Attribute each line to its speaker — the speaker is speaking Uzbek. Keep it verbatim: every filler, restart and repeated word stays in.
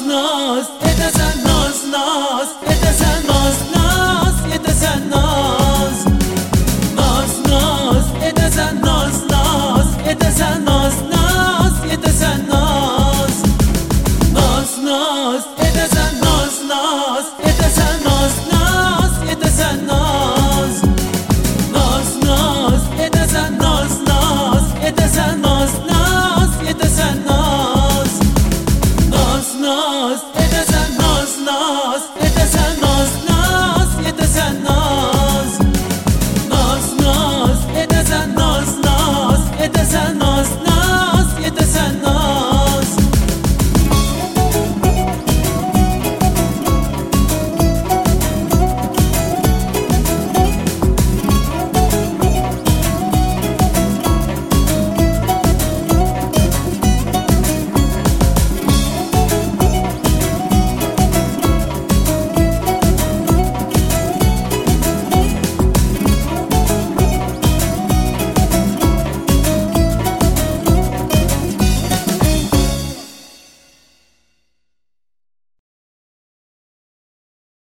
Speaker 1: naz edesen naz naz edesen naz naz edesen naz naz naz edesen naz naz edesen naz naz edesen naz naz naz edesen naz naz edesen naz naz edesen naz naz naz edesen naz naz edesen naz naz edesen naz naz naz